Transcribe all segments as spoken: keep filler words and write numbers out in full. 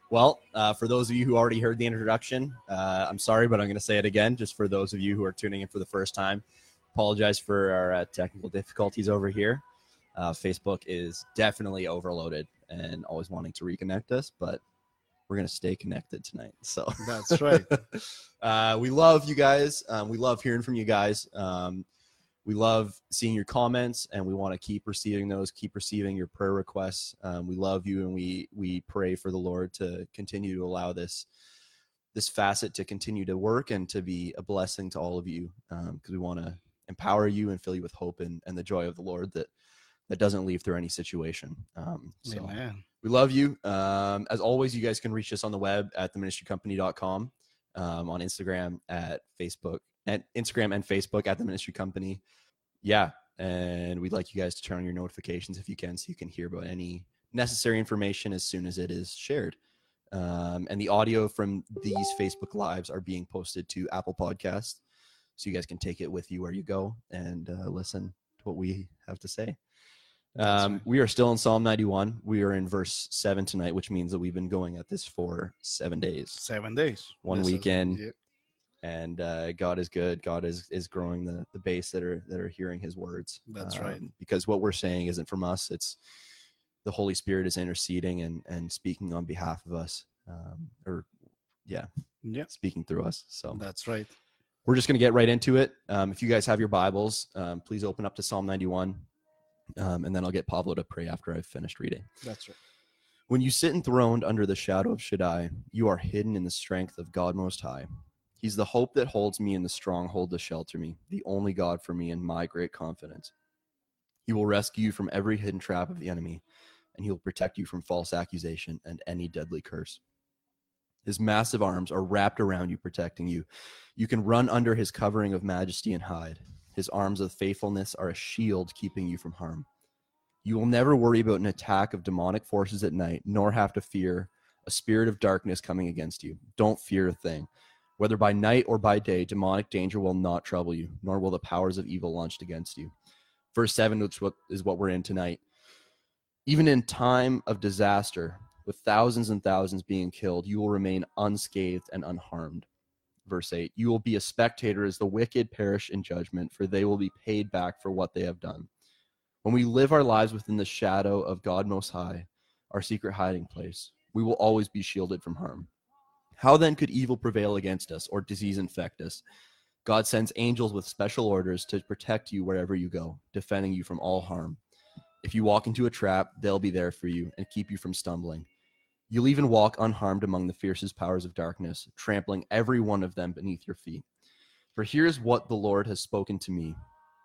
Well, uh, for those of you who already heard the introduction, uh, I'm sorry, but I'm going to say it again, just for those of you who are tuning in for the first time. Apologize for our uh, technical difficulties over here. Uh, Facebook is definitely overloaded and always wanting to reconnect us, but we're going to stay connected tonight. So that's right. uh, we love you guys. Um, we love hearing from you guys. Um, we love seeing your comments, and we want to keep receiving those, keep receiving your prayer requests. Um, we love you, and we we pray for the Lord to continue to allow this this facet to continue to work and to be a blessing to all of you, because um, we want to empower you and fill you with hope and, and the joy of the Lord that that doesn't leave through any situation. Um, so Amen. We love you. Um, as always, you guys can reach us on the web at the ministry company dot com, um, on Instagram, at Facebook, at Instagram and Facebook at the Ministry Company. Yeah, and we'd like you guys to turn on your notifications if you can, so you can hear about any necessary information as soon as it is shared. Um, and the audio from these Facebook Lives are being posted to Apple Podcasts, so you guys can take it with you where you go and uh, listen to what we have to say. Um, right. We are still in Psalm ninety-one. We are in verse seven tonight, which means that we've been going at this for seven days. Seven days. One this weekend. Is, yeah. And uh, God is good. God is is growing the, the base that are that are hearing his words. That's um, right. Because what we're saying isn't from us. It's the Holy Spirit is interceding and, and speaking on behalf of us. Um, or, yeah, yeah, speaking through us. So that's right. We're just going to get right into it. Um, if you guys have your Bibles, um, please open up to Psalm ninety-one. Um, and then I'll get Pablo to pray after I've finished reading. That's right. When you sit enthroned under the shadow of Shaddai, you are hidden in the strength of God Most High. He's the hope that holds me in the stronghold to shelter me, the only God for me and my great confidence. He will rescue you from every hidden trap of the enemy, and he will protect you from false accusation and any deadly curse. His massive arms are wrapped around you, protecting you. You can run under his covering of majesty and hide. His arms of faithfulness are a shield keeping you from harm. You will never worry about an attack of demonic forces at night, nor have to fear a spirit of darkness coming against you. Don't fear a thing. Whether by night or by day, demonic danger will not trouble you, nor will the powers of evil launch against you. Verse seven, which is what we're in tonight. Even in time of disaster, with thousands and thousands being killed, you will remain unscathed and unharmed. Verse eight, you will be a spectator as the wicked perish in judgment, for they will be paid back for what they have done. When we live our lives within the shadow of God Most High, our secret hiding place, we will always be shielded from harm. How then could evil prevail against us or disease infect us? God sends angels with special orders to protect you wherever you go, defending you from all harm. If you walk into a trap, they'll be there for you and keep you from stumbling. You'll even walk unharmed among the fiercest powers of darkness, trampling every one of them beneath your feet. For here's what the Lord has spoken to me.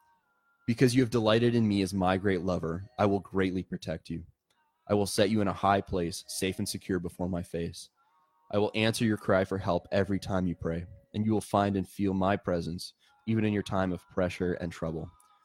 Because you have delighted in me as my great lover, I will greatly protect you. I will set you in a high place, safe and secure before my face. I will answer your cry for help every time you pray, and you will find and feel my presence, even in your time of pressure and trouble.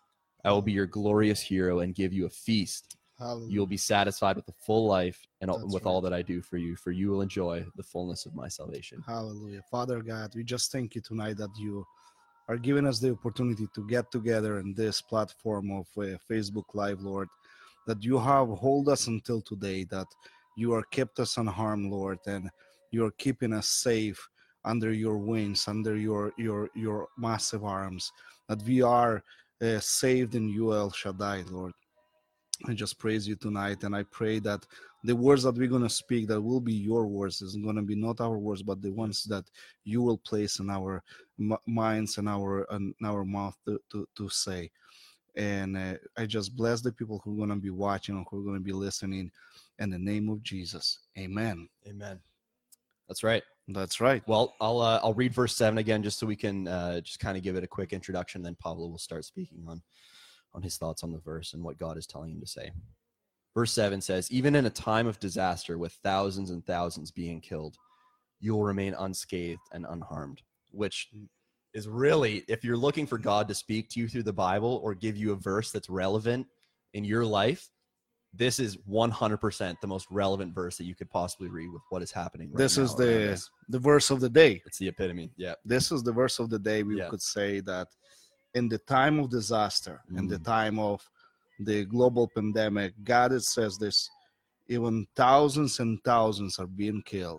I will be your glorious hero and give you a feast. Hallelujah. You will be satisfied with a full life and That's with right. all that I do for you, for you will enjoy the fullness of my salvation. Hallelujah. Father God, we just thank you tonight that you are giving us the opportunity to get together in this platform of uh, Facebook Live, Lord, that you have hold us until today, that you are kept us unharmed, Lord, and you are keeping us safe under your wings, under your your your massive arms, that we are uh, saved in you, El Shaddai, Lord. I just praise you tonight, and I pray that the words that we're going to speak, that will be your words, is going to be not our words, but the ones that you will place in our m- minds and our in our mouth to, to, to say. And uh, I just bless the people who are going to be watching and who are going to be listening in the name of Jesus. Amen. Amen. That's right. That's right. Well, I'll uh, I'll read verse seven again just so we can uh, just kind of give it a quick introduction. Then Pablo will start speaking on on his thoughts on the verse and what God is telling him to say. Verse seven says, even in a time of disaster with thousands and thousands being killed, you will remain unscathed and unharmed, which is really, if you're looking for God to speak to you through the Bible or give you a verse that's relevant in your life, this is one hundred percent the most relevant verse that you could possibly read with what is happening right This now is the us. the verse of the day. It's the epitome. Yeah. This is the verse of the day. We yeah. could say that in the time of disaster, mm. in the time of the global pandemic, God, it says this, even thousands and thousands are being killed.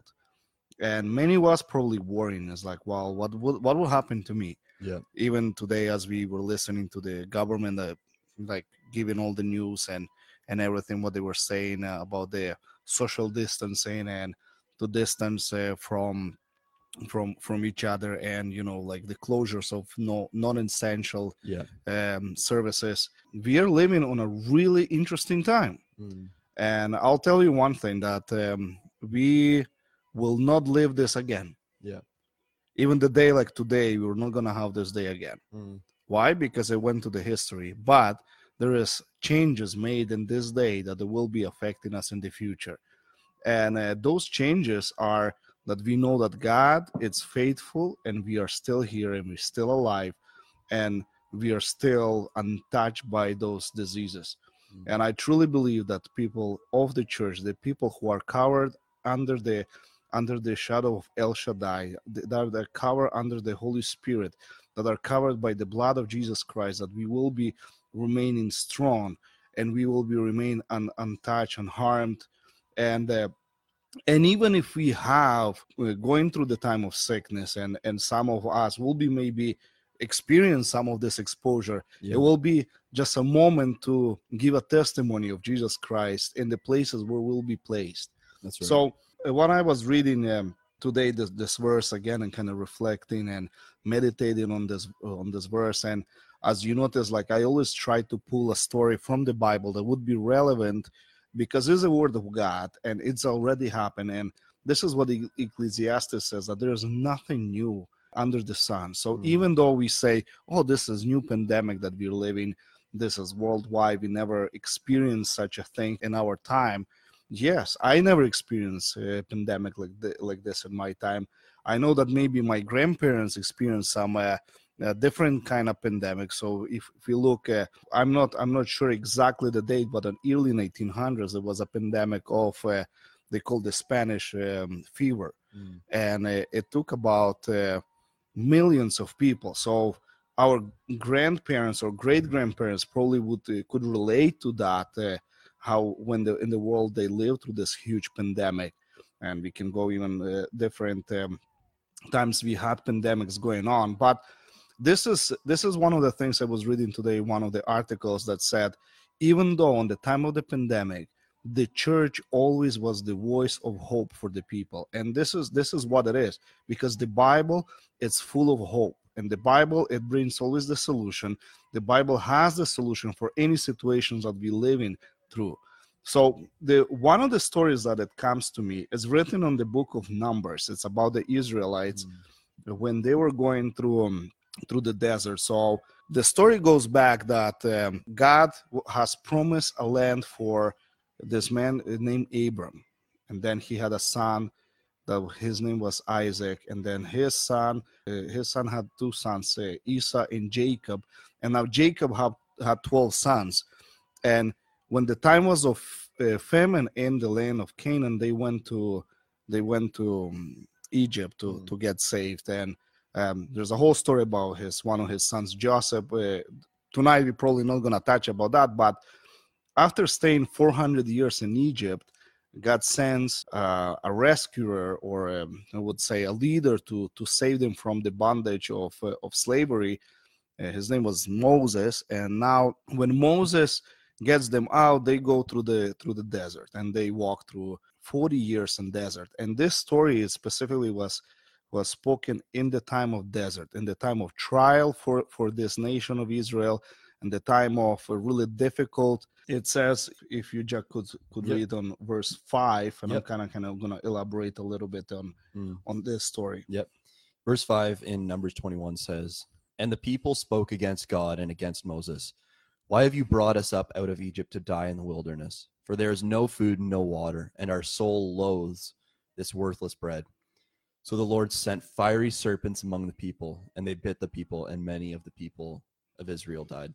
And many was probably worrying, is like, well, what will what will happen to me? Yeah. Even today, as we were listening to the government, uh, like giving all the news and and everything, what they were saying uh, about the social distancing and to distance uh, from from from each other, and you know, like the closures of no non-essential Yeah. um, services. We are living on a really interesting time. Mm. And I'll tell you one thing, that um, we will not live this again. Yeah. Even the day like today, we're not going to have this day again. Mm. Why? Because it went to the history. But there is changes made in this day that will be affecting us in the future. And uh, those changes are that we know that God is faithful, and we are still here, and we're still alive, and we are still untouched by those diseases. Mm. And I truly believe that people of the church, the people who are covered under the under the shadow of El Shaddai, that are covered under the Holy Spirit, that are covered by the blood of Jesus Christ, that we will be remaining strong, and we will be remain un, untouched, unharmed. And uh, and even if we have uh, going through the time of sickness, and and some of us will be maybe experience some of this exposure, yeah. It will be just a moment to give a testimony of Jesus Christ in the places where we'll be placed. That's right. So uh, when I was reading um, today this, this verse again, and kind of reflecting and meditating on this on this verse, and as you notice, like I always try to pull a story from the Bible that would be relevant, because it's a word of God and it's already happened. And this is what the Ecclesiastes says, that there's nothing new under the sun. So mm. even though we say, oh, this is new pandemic that we're living, this is worldwide, we never experienced such a thing in our time. Yes, I never experienced a pandemic like, th- like this in my time. I know that maybe my grandparents experienced some uh, a different kind of pandemic. So if, if you look, uh, I'm not I'm not sure exactly the date, but in early nineteen hundreds, there was a pandemic of uh, they called the Spanish um, fever, mm. and uh, it took about uh, millions of people. So our grandparents or great grandparents probably would uh, could relate to that, uh, how when the in the world they lived through this huge pandemic, and we can go even uh, different um, times we had pandemics going on, but. This is this is one of the things I was reading today, one of the articles that said, even though on the time of the pandemic, the church always was the voice of hope for the people. And this is this is what it is, because the Bible is full of hope. And the Bible, it brings always the solution. The Bible has the solution for any situations that we live in through. So the one of the stories that it comes to me is written on the book of Numbers. It's about the Israelites mm. when they were going through um, through the desert. So the story goes back that um, God has promised a land for this man named Abram, and then he had a son that his name was Isaac, and then his son uh, his son had two sons, uh, Esau and Jacob, and now Jacob had, had twelve sons. And when the time was of uh, famine in the land of Canaan, they went to they went to um, Egypt to, mm. to get saved. And Um, there's a whole story about his one of his sons, Joseph. Uh, tonight we're probably not going to touch about that, but after staying four hundred years in Egypt, God sends uh, a rescuer, or um, I would say a leader, to to save them from the bondage of uh, of slavery. Uh, his name was Moses. And now when Moses gets them out, they go through the through the desert, and they walk through forty years in desert. And this story specifically was was spoken in the time of desert, in the time of trial for, for this nation of Israel, and the time of a really difficult. It says, if you just could could yep. read on verse five, and yep. I'm kind of kind of going to elaborate a little bit on mm. on this story. Yep. Verse five in Numbers twenty-one says, "And the people spoke against God and against Moses. Why have you brought us up out of Egypt to die in the wilderness? For there is no food and no water, and our soul loathes this worthless bread." So the Lord sent fiery serpents among the people, and they bit the people, and many of the people of Israel died.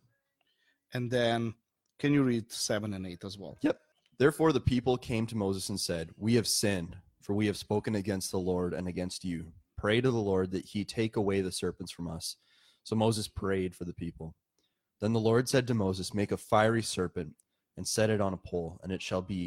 And then, can you read seven and eight as well? Yep. Therefore the people came to Moses and said, "We have sinned, for we have spoken against the Lord and against you. Pray to the Lord that he take away the serpents from us." So Moses prayed for the people. Then the Lord said to Moses, "Make a fiery serpent and set it on a pole, and it shall be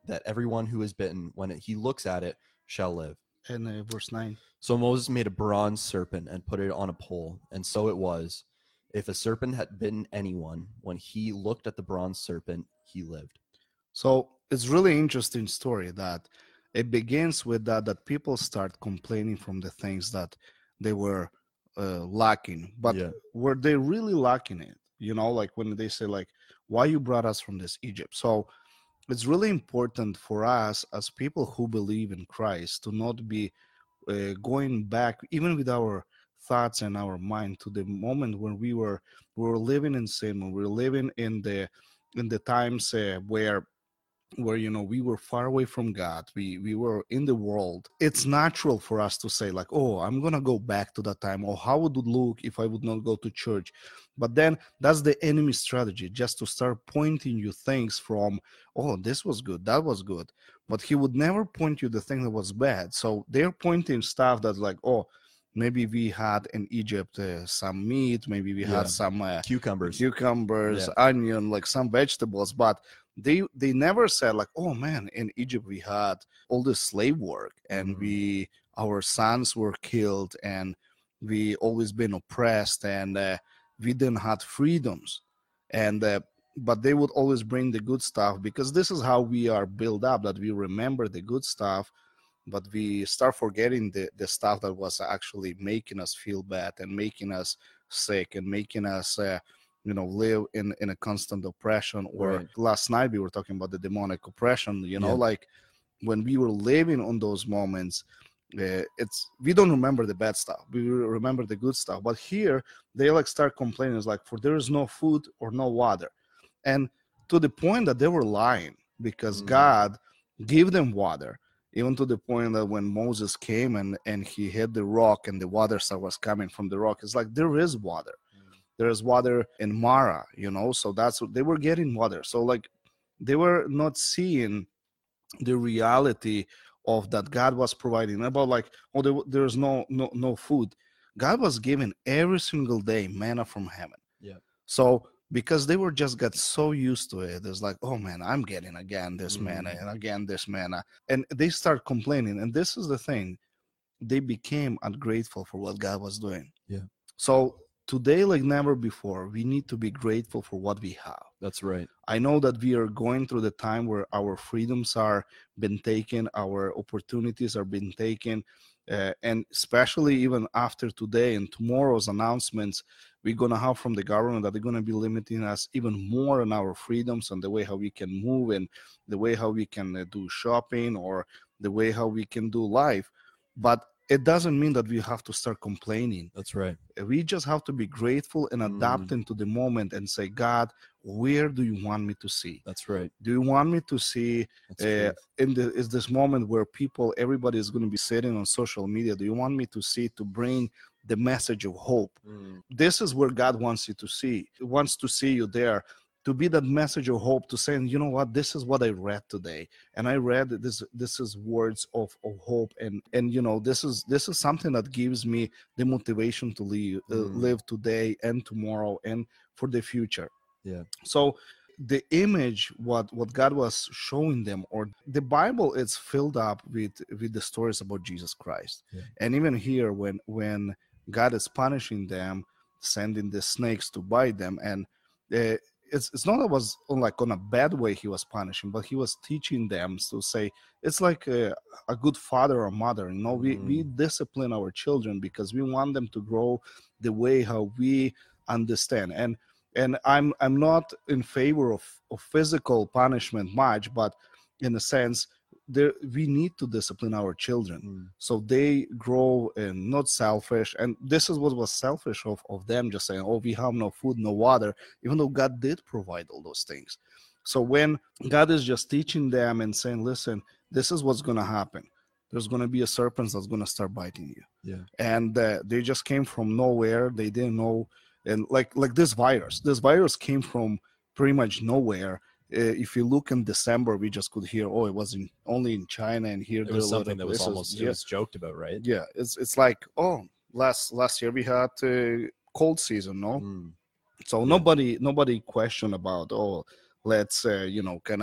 that everyone who is bitten, when he looks at it, shall live. And uh, verse nine. So Moses made a bronze serpent and put it on a pole, and so it was. If a serpent had bitten anyone, when he looked at the bronze serpent, he lived. So it's really interesting story that it begins with that that people start complaining from the things that they were uh, lacking, but Yeah. were they really lacking it? You know, like when they say like, "Why you brought us from this Egypt?" So it's really important for us as people who believe in Christ to not be uh, going back, even with our thoughts and our mind, to the moment when we were we were living in sin, when we were living in the in the times uh, where where you know we were far away from God, we we were in the world. It's natural for us to say like, oh, I'm gonna go back to that time, or how would it look if I would not go to church? But then that's the enemy strategy, just to start pointing you things from, oh, this was good, that was good, but he would never point you the thing that was bad. So they're pointing stuff that's like, oh, maybe we had in Egypt uh, some meat, maybe we Yeah. had some uh, Cucumbers. cucumbers, Yeah. onion, like some vegetables, but they they never said like, oh man, in Egypt we had all this slave work, and Mhm. we our sons were killed, and we always been oppressed, and uh, we didn't have freedoms, and uh, but they would always bring the good stuff, because this is how we are built up, that we remember the good stuff, but we start forgetting the, the stuff that was actually making us feel bad and making us sick and making us uh, you know live in in a constant oppression. Or Right. last night we were talking about the demonic oppression, you know Yeah. like when we were living on those moments, uh, it's we don't remember the bad stuff, we remember the good stuff. But here they like start complaining, it's like, for there is no food or no water, and to the point that they were lying, because Mhm. God gave them water, even to the point that when Moses came and and he hit the rock and the water that was coming from the rock, it's like there is water. There is water in Mara, you know so that's what they were getting, water. So like they were not seeing the reality of that God was providing, about like, oh, there, there's no no no food. God was giving every single day manna from heaven. Yeah. So because they were just got so used to it, it's like, oh man, I'm getting again this manna Mhm. and again this manna, and they start complaining. And this is the thing, they became ungrateful for what God was doing. Yeah. So today, like never before, we need to be grateful for what we have. That's right. I know that we are going through the time where our freedoms are been taken, our opportunities are being taken, uh, and especially even after today and tomorrow's announcements, we're gonna have from the government that they're gonna be limiting us even more on our freedoms and the way how we can move, and the way how we can uh, do shopping, or the way how we can do life. But it doesn't mean that we have to start complaining. That's right. We just have to be grateful and Mm. adapt into the moment and say, God, where do you want me to see? That's right. Do you want me to see That's uh, truth. in the is this moment where people, everybody is going to be sitting on social media? Do you want me to see, to bring the message of hope? Mm. This is where God wants you to see. He wants to see you there, to be that message of hope, to say, you know what, this is what I read today, and I read that this this is words of, of hope, and and you know this is this is something that gives me the motivation to live uh, Mm. live today and tomorrow and for the future. Yeah. So the image, what what God was showing them, or the Bible, it's filled up with with the stories about Jesus Christ. Yeah. And even here, when when God is punishing them, sending the snakes to bite them, and uh, it's it's not that it was on like on a bad way he was punishing, but he was teaching them to say, it's like a, a good father or mother, you know, we we Mm. discipline our children because we want them to grow the way how we understand. and and i'm i'm not in favor of, of physical punishment much, but in a sense, there we need to discipline our children Mm. so they grow and not selfish. And this is what was selfish of, of them, just saying, oh, we have no food, no water, even though God did provide all those things. So when God is just teaching them and saying, listen, this is what's going to happen, there's going to be a serpent that's going to start biting you. Yeah. And uh, they just came from nowhere, they didn't know. And like like this virus this virus came from pretty much nowhere. Uh, if you look in December, we just could hear, oh, it was in, only in China, and here It there was are a lot something of that was places. almost it Yeah, was joked about, right? yeah, it's it's like, oh, last last year we had uh, cold season, no? Mm. So Yeah. nobody nobody questioned about, oh, let's uh, you know kind of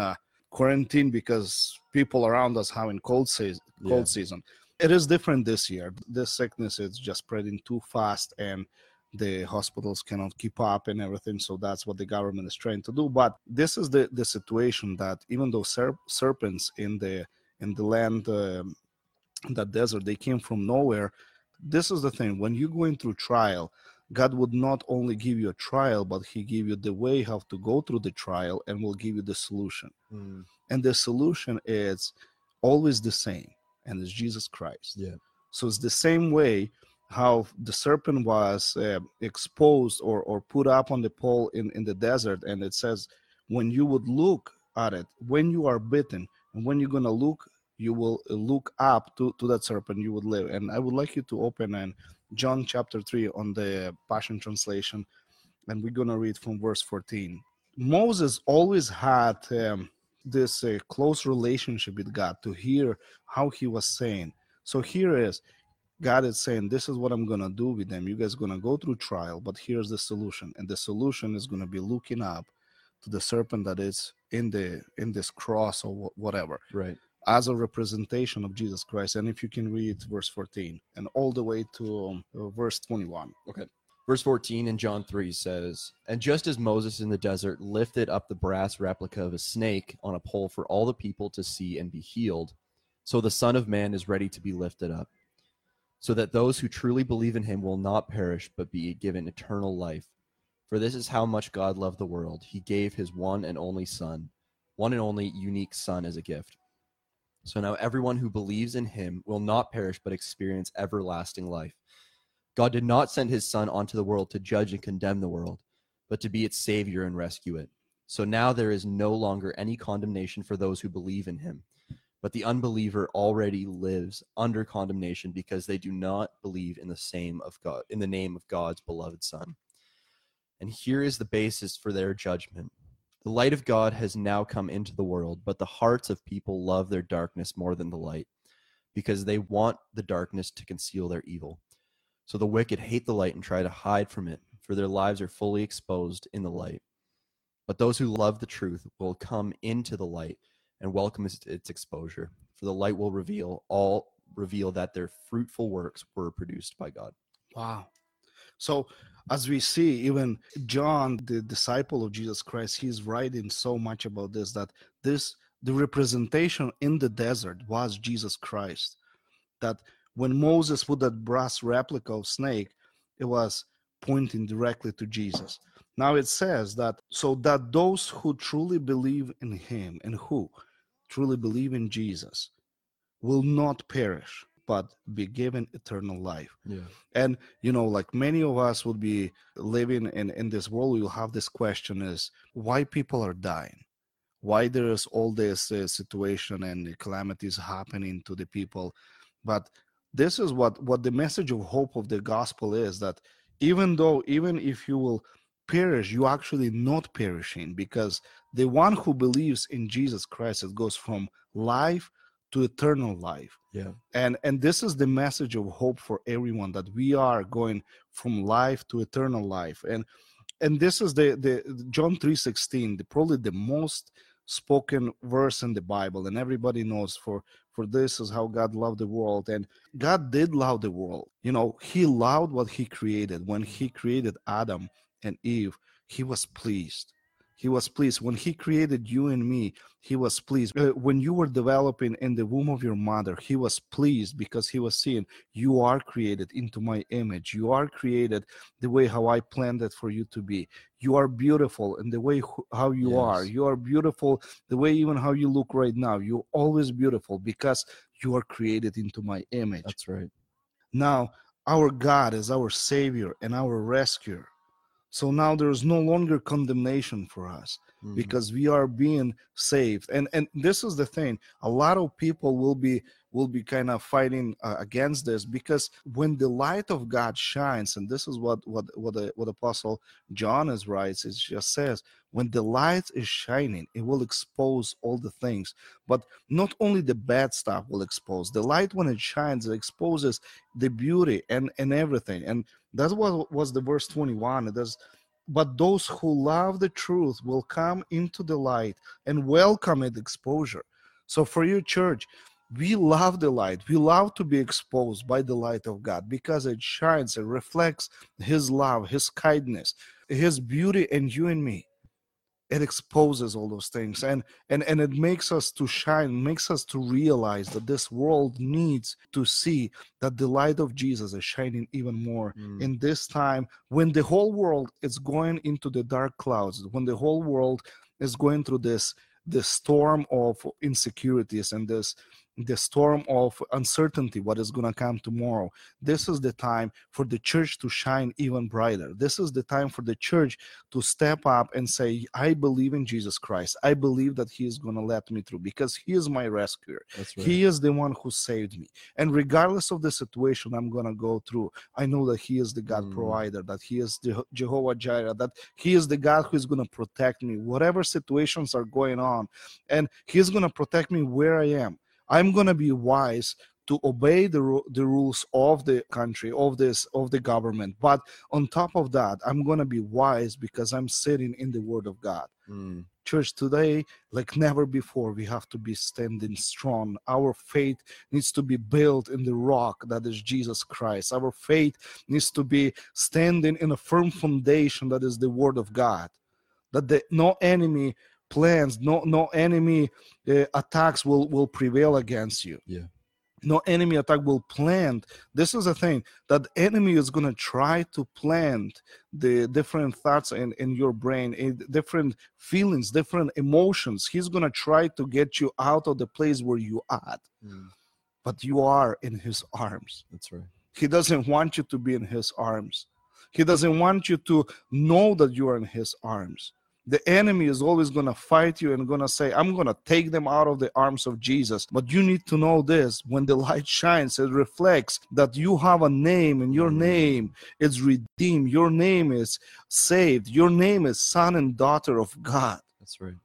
quarantine because people around us having cold season, cold Yeah. season. It is different this year. This sickness is just spreading too fast, and the hospitals cannot keep up and everything. So that's what the government is trying to do. But this is the, the situation that even though serp- serpents in the in the land, um, that desert, they came from nowhere. This is the thing: when you're going through trial, God would not only give you a trial, but He give you the way how to go through the trial, and will give you the solution. Mm. And the solution is always the same, and it's Jesus Christ. Yeah. So it's the same way how the serpent was uh, exposed or, or put up on the pole in, in the desert. And it says, when you would look at it, when you are bitten, and when you're going to look, you will look up to, to that serpent, you would live. And I would like you to open in John chapter three on the Passion Translation, and we're going to read from verse fourteen. Moses always had um, this uh, close relationship with God to hear how he was saying. So here is God is saying, this is what I'm going to do with them. You guys are going to go through trial, but here's the solution. And the solution is going to be looking up to the serpent that is in the in this cross or whatever, Right. as a representation of Jesus Christ. And if you can read verse fourteen and all the way to um, uh, verse twenty-one. Okay. Verse fourteen in John three says, "And just as Moses in the desert lifted up the brass replica of a snake on a pole for all the people to see and be healed, so the Son of Man is ready to be lifted up, so that those who truly believe in him will not perish but be given eternal life. For this is how much God loved the world. He gave his one and only Son, one and only unique Son as a gift. So now everyone who believes in him will not perish but experience everlasting life. God did not send his Son onto the world to judge and condemn the world, but to be its Savior and rescue it. So now there is no longer any condemnation for those who believe in him. But the unbeliever already lives under condemnation because they do not believe in the same of God, in the name of God's beloved Son. And here is the basis for their judgment. The light of God has now come into the world, but the hearts of people love their darkness more than the light, because they want the darkness to conceal their evil. So the wicked hate the light and try to hide from it, for their lives are fully exposed in the light. But those who love the truth will come into the light and welcome its, its exposure, for the light will reveal all reveal that their fruitful works were produced by God." Wow. So as we see, even John, the disciple of Jesus Christ, he's writing so much about this, that this the representation in the desert was Jesus Christ. That when Moses put that brass replica of snake, it was pointing directly to Jesus. Now it says that so that those who truly believe in him, and who truly believe in Jesus, will not perish but be given eternal life. Yeah. And you know, like many of us would be living in in this world, we will have this question: is why people are dying, why there is all this uh, situation and calamities happening to the people. But this is what what the message of hope of the gospel is, that even though even if you will perish, you actually not perishing, because the one who believes in Jesus Christ, it goes from life to eternal life. Yeah. And and this is the message of hope for everyone, that we are going from life to eternal life. And and this is the the John three sixteen, the probably the most spoken verse in the Bible, and everybody knows, for for this is how God loved the world. And God did love the world. You know, he loved what he created. When he created Adam and Eve, he was pleased. He was pleased. When he created you and me, he was pleased. Uh, when you were developing in the womb of your mother, he was pleased, because he was seeing you are created into my image. You are created the way how I planned it for you to be. You are beautiful in the way wh- how you Yes. are. You are beautiful the way even how you look right now. You're always beautiful because you are created into my image. That's right. Now, our God is our Savior and our rescuer. So now there is no longer condemnation for us, Mhm. because we are being saved. And and this is the thing: a lot of people will be will be kind of fighting uh, against this, because when the light of God shines, and this is what what what the, what Apostle John is writes, it just says, when the light is shining, it will expose all the things. But not only the bad stuff will expose. The light, when it shines, it exposes the beauty and and everything. And that's what was the verse twenty-one. It does but those who love the truth will come into the light and welcome its exposure. So for you, church, we love the light. We love to be exposed by the light of God because it shines and reflects his love, his kindness, his beauty in you and me. It exposes all those things, and and and it makes us to shine, makes us to realize that this world needs to see that the light of Jesus is shining even more Mm. in this time when the whole world is going into the dark clouds, when the whole world is going through this this storm of insecurities and this the storm of uncertainty, what is going to come tomorrow. This is the time for the church to shine even brighter. This is the time for the church to step up and say, I believe in Jesus Christ. I believe that he is going to let me through because he is my rescuer. That's right. He is the one who saved me. And regardless of the situation I'm going to go through, I know that he is the God Mm. provider, that he is the Jehovah Jireh, that he is the God who is going to protect me, whatever situations are going on. And he is going to protect me where I am. I'm going to be wise to obey the, ru- the rules of the country, of this, of the government. But on top of that, I'm going to be wise because I'm sitting in the Word of God. Mm. Church, today, like never before, we have to be standing strong. Our faith needs to be built in the rock that is Jesus Christ. Our faith needs to be standing in a firm foundation that is the Word of God. That the, no enemy plans, no no enemy uh, attacks will will prevail against you. Yeah. No enemy attack will plant. This is the thing, that the enemy is going to try to plant the different thoughts in, in your brain, in different feelings, different emotions. He's going to try to get you out of the place where you are at. Mm. But you are in his arms. That's right. He doesn't want you to be in his arms. He doesn't want you to know that you are in his arms. The enemy is always going to fight you and going to say, I'm going to take them out of the arms of Jesus. But you need to know this, when the light shines, it reflects that you have a name, and your name is redeemed. Your name is saved. Your name is son and daughter of God. That's right.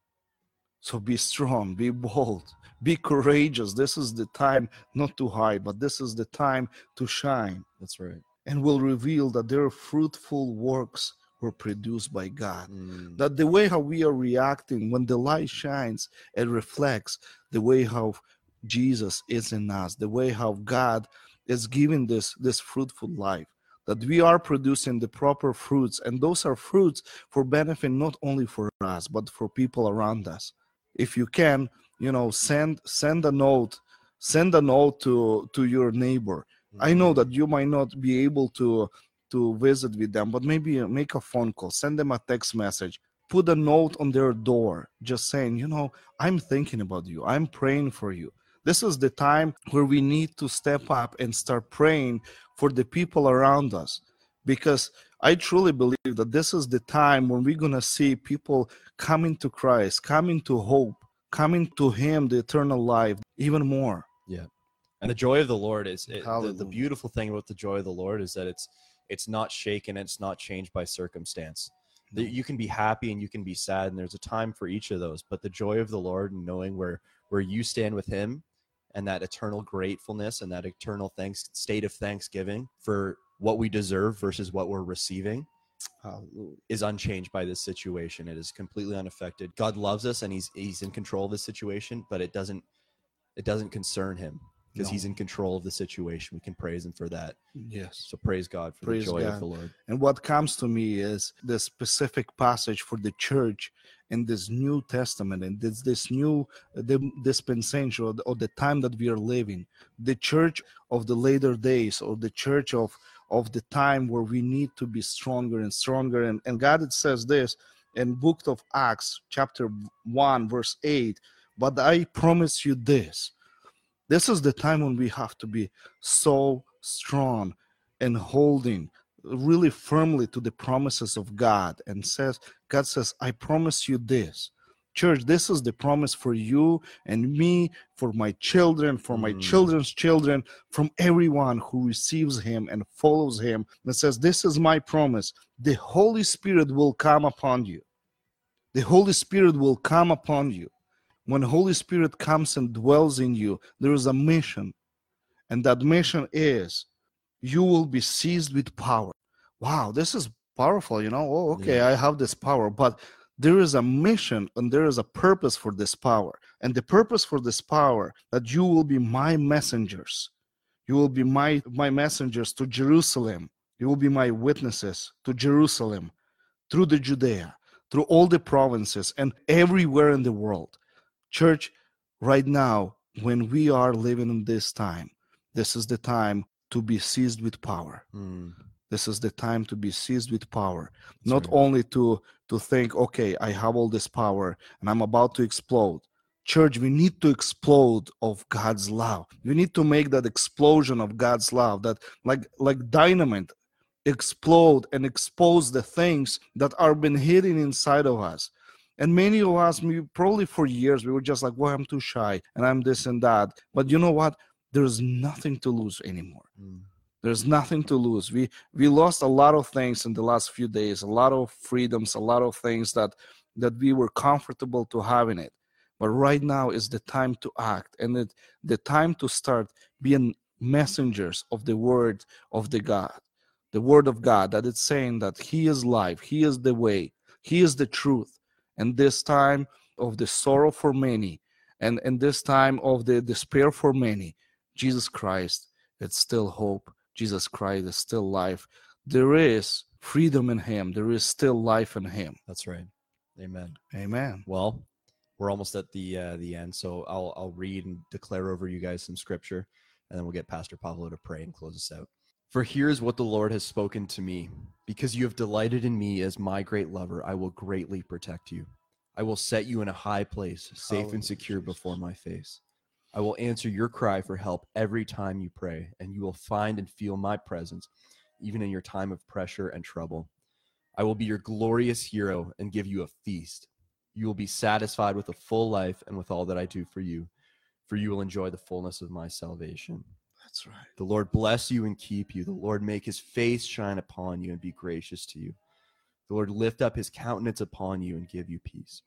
So be strong, be bold, be courageous. This is the time not to hide, but this is the time to shine. That's right. And will reveal that their fruitful works were produced by God. Mm. That the way how we are reacting when the light shines, it reflects the way how Jesus is in us, the way how God is giving this, this fruitful life. That we are producing the proper fruits, and those are fruits for benefit not only for us, but for people around us. If you can, you know, send send a note, send a note to, to your neighbor. I know that you might not be able to to visit with them, but maybe make a phone call, send them a text message, put a note on their door, just saying, you know, I'm thinking about you, I'm praying for you. This is the time where we need to step up and start praying for the people around us, because I truly believe that this is the time when we're going to see people coming to Christ, coming to hope, coming to him, the eternal life, even more. Yeah. And the joy of the Lord is it, the, the Hallelujah. beautiful thing about the joy of the Lord is that it's it's not shaken, it's not changed by circumstance. That you can be happy and you can be sad, and there's a time for each of those. But the joy of the Lord and knowing where where you stand with him, and that eternal gratefulness and that eternal thanks state of thanksgiving for what we deserve versus what we're receiving, Hallelujah. is unchanged by this situation. It is completely unaffected. God loves us and he's he's in control of this situation, but it doesn't it doesn't concern him because No. he's in control of the situation. We can praise him for that. Yes. So praise God for Praise the joy God. of the Lord. And what comes to me is the specific passage for the church in this New Testament, and this this new uh, the dispensation or the, or the time that we are living, the church of the later days, or the church of of the time where we need to be stronger and stronger. And, and God, it says this in book of Acts, chapter one, verse eight, but I promise you this. This is the time when we have to be so strong and holding really firmly to the promises of God. And says, God says, I promise you this. Church, this is the promise for you and me, for my children, for my Mm. children's children, from everyone who receives him and follows him. And says, this is my promise. The Holy Spirit will come upon you. The Holy Spirit will come upon you. When the Holy Spirit comes and dwells in you, there is a mission. And that mission is you will be seized with power. Wow, this is powerful, you know. Oh, okay, Yeah. I have this power, but there is a mission and there is a purpose for this power. And the purpose for this power, that you will be my messengers. You will be my, my messengers to Jerusalem. You will be my witnesses to Jerusalem, through the Judea, through all the provinces and everywhere in the world. Church, right now, when we are living in this time, this is the time to be seized with power. Mm. This is the time to be seized with power. That's Not right. only to, to think, okay, I have all this power and I'm about to explode. Church, we need to explode of God's love. We need to make that explosion of God's love, that like like dynamite, explode and expose the things that are been hidden inside of us. And many of us, we, probably for years, we were just like, well, I'm too shy and I'm this and that. But you know what? There's nothing to lose anymore. Mm. There's nothing to lose. We we lost a lot of things in the last few days, a lot of freedoms, a lot of things that that we were comfortable to having it. But right now is the time to act, and it, the time to start being messengers of the word of the God, the word of God, that it's saying that He is life, He is the way, He is the truth. And this time of the sorrow for many, and, and this time of the despair for many, Jesus Christ, it's still hope. Jesus Christ is still life. There is freedom in Him. There is still life in Him. That's right. Amen. Amen. Well, we're almost at the uh, the end, so I'll I'll read and declare over you guys some scripture, and then we'll get Pastor Pablo to pray and close us out. For here is what the Lord has spoken to me. Because you have delighted in me as my great lover, I will greatly protect you. I will set you in a high place, safe Hallelujah, and secure Jesus. before my face. I will answer your cry for help every time you pray, and you will find and feel my presence, even in your time of pressure and trouble. I will be your glorious hero and give you a feast. You will be satisfied with a full life and with all that I do for you, for you will enjoy the fullness of my salvation. That's right. The Lord bless you and keep you. The Lord make his face shine upon you and be gracious to you. The Lord lift up his countenance upon you and give you peace.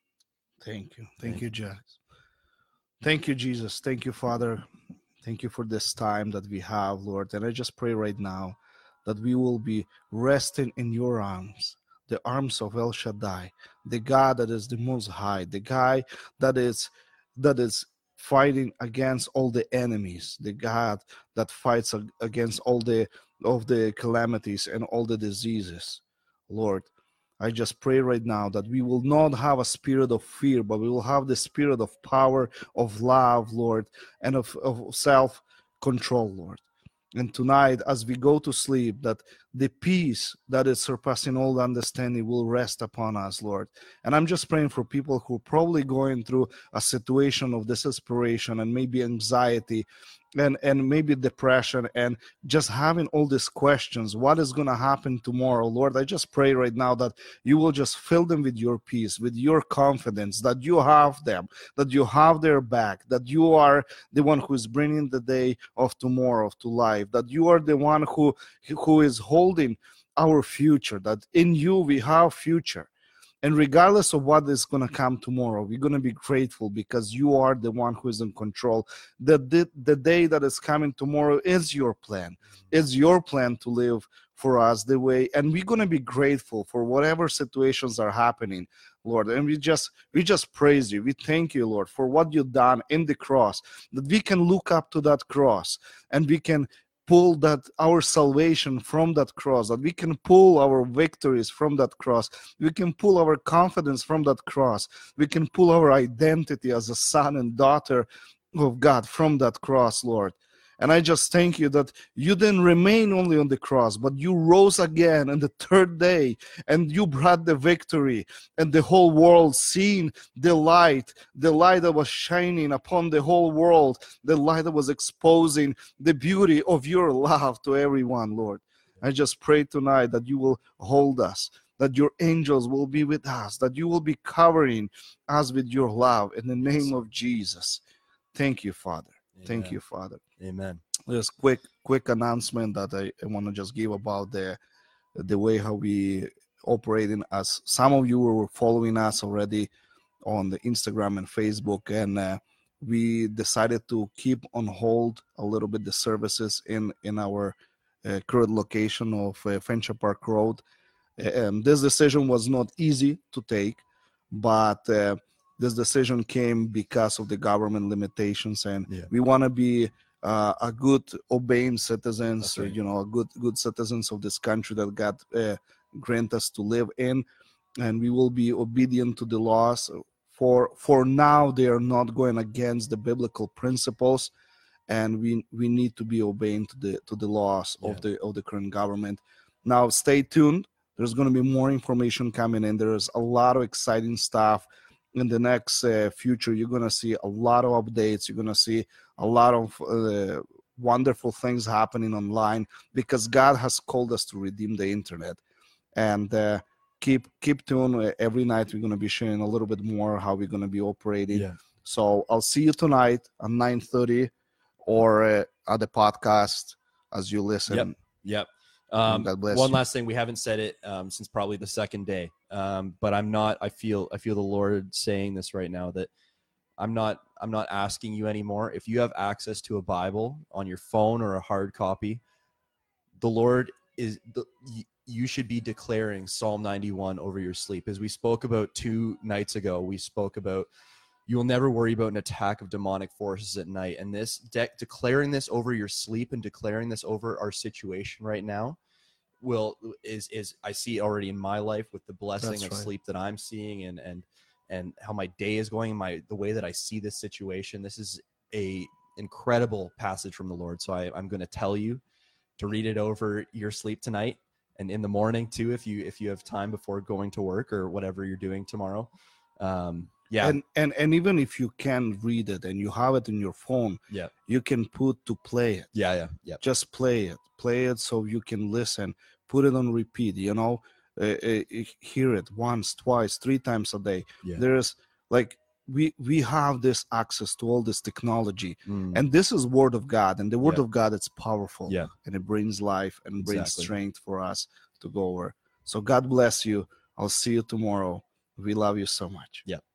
Thank you. Thank, Thank you, Jack. Thank you, Jesus. Thank you, Father. Thank you for this time that we have, Lord. And I just pray right now that we will be resting in your arms, the arms of El Shaddai, the God that is the most high, the guy that is that is fighting against all the enemies, the God that fights against all the of the calamities and all the diseases. Lord, I just pray right now that we will not have a spirit of fear, but we will have the spirit of power, of love, Lord, and of, of self-control, Lord. And tonight, as we go to sleep, that the peace that is surpassing all understanding will rest upon us, Lord. And I'm just praying for people who are probably going through a situation of desperation and maybe anxiety and, and maybe depression and just having all these questions. What is going to happen tomorrow? Lord, I just pray right now that you will just fill them with your peace, with your confidence, that you have them, that you have their back, that you are the one who is bringing the day of tomorrow to life, that you are the one who, who is holding our future, that in you we have future. And regardless of what is going to come tomorrow, we're going to be grateful because you are the one who is in control. The, the, the day that is coming tomorrow is your plan. It's your plan to live for us the way. And we're going to be grateful for whatever situations are happening, Lord. And we just we just praise you. We thank you, Lord, for what you've done in the cross, that we can look up to that cross and we can pull that our salvation from that cross, that we can pull our victories from that cross, we can pull our confidence from that cross, we can pull our identity as a son and daughter of God from that cross, Lord. And I just thank you that you didn't remain only on the cross, but you rose again on the third day, and you brought the victory, and the whole world seen the light, the light that was shining upon the whole world, the light that was exposing the beauty of your love to everyone, Lord. I just pray tonight that you will hold us, that your angels will be with us, that you will be covering us with your love in the name of Jesus. Thank you, Father. Thank Amen. you, Father. Amen. Just quick, quick announcement that I, I want to just give about the the way how we operating. As some of you were following us already on the Instagram and Facebook, and uh, we decided to keep on hold a little bit the services in in our uh, current location of uh, Friendship Park Road. Um, this decision was not easy to take, but uh, this decision came because of the government limitations, and Yeah. we want to be uh, a good obeying citizens, That's right. you know, a good good citizens of this country that God uh, grant us to live in, and we will be obedient to the laws. For for now, they are not going against the biblical principles, and we we need to be obeying to the to the laws Yeah. of the of the current government. Now, stay tuned. There's going to be more information coming in. There's a lot of exciting stuff in the next uh, future. You're going to see a lot of updates. You're going to see a lot of uh, wonderful things happening online, because God has called us to redeem the internet. And uh, keep keep tuned. Every night we're going to be sharing a little bit more how we're going to be operating. Yeah. So I'll see you tonight at nine thirty or uh, at the podcast as you listen. Yep. Yep. Um, God bless one you. last thing, we haven't said it um, since probably the second day, um, but I'm not. I feel. I feel the Lord saying this right now, that I'm not. I'm not asking you anymore. If you have access to a Bible on your phone or a hard copy, the Lord is. The, you should be declaring Psalm ninety-one over your sleep. As we spoke about two nights ago, we spoke about you will never worry about an attack of demonic forces at night. And this de- declaring this over your sleep and declaring this over our situation right now will is is I see already in my life with the blessing That's of right. sleep that I'm seeing, and and and how my day is going, my the way that I see this situation. This is a incredible passage from the Lord. So I, I'm going to tell you to read it over your sleep tonight, and in the morning too, if you if you have time before going to work or whatever you're doing tomorrow. Um, yeah. And, and and even if you can read it and you have it in your phone, Yeah. you can put to play it. Yeah. Yeah. Yeah. Just play it. Play it so you can listen. Put it on repeat. You know, uh, uh, hear it once, twice, three times a day. Yeah. There's like we we have this access to all this technology, Mm. and this is Word of God, and the Word Yeah. of God, it's powerful, Yeah. and it brings life and brings Exactly. strength for us to go over. So God bless you. I'll see you tomorrow. We love you so much. Yeah.